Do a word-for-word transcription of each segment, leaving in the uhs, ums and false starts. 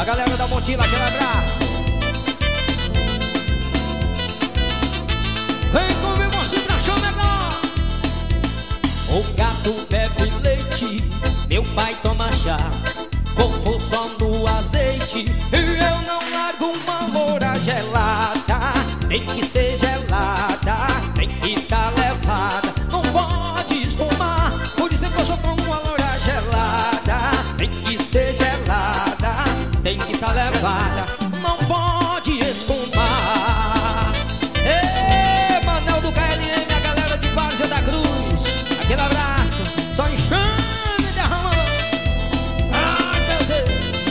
galera da Montila, aquele abraço. Vem comigo assim pra chamegar. O gato bebe leite, meu pai toma chá, vovô só no azeite, e eu não largo uma moura gelada. Tem que ser gelada, tem que tá levada, não pode espumar. Por isso é que eu só tomo uma loura gelada. Tem que ser gelada, tem que tá levada, não pode espumar. Ê, Manel do K L M, a galera de Várzea da Cruz, aquele abraço, só enxame e derramando. Ai, meu Deus.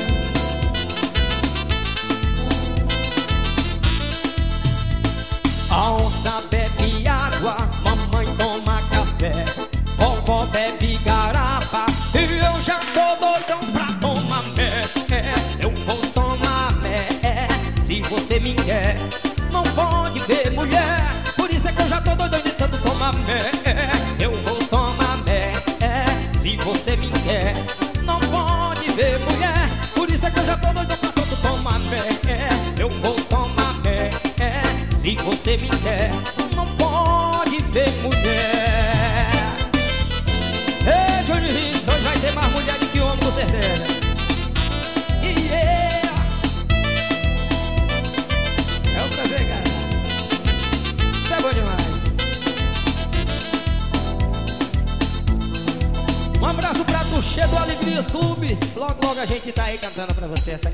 A onça bebe água, mamãe toma café, vovó bebe garapa, e eu já tô doidão pra tomar mé. Eu vou tomar mé, se você me quer, não pode ver mulher. Por isso é que eu já tô doidão de tanto tomar mé. Eu vou tomar mé, se você me quer, não pode ver mulher. Por isso é que eu já tô doidão pra tanto tomar mé. Eu vou tomar mé, se você me quer, não pode ver mulher. Ei, Johnny Hits, hoje vai ter mais mulher do que homem, com certeza. Yeah. É um prazer, cara. Isso é bom demais. Um abraço pra Tuxê do Alegrias Clubes. Logo, logo a gente tá aí cantando pra você essa